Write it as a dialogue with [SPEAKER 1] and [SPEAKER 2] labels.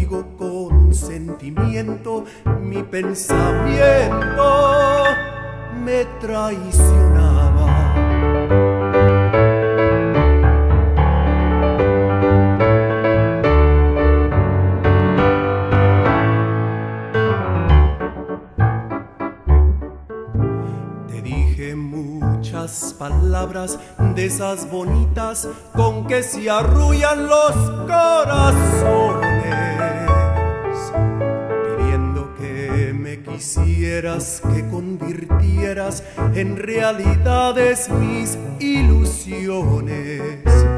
[SPEAKER 1] contigo con sentimiento, mi pensamiento me traicionaba. Te dije muchas palabras de esas bonitas con que se arrullan los corazones, pidiendo que me quisieras, que convirtieras en realidades mis ilusiones.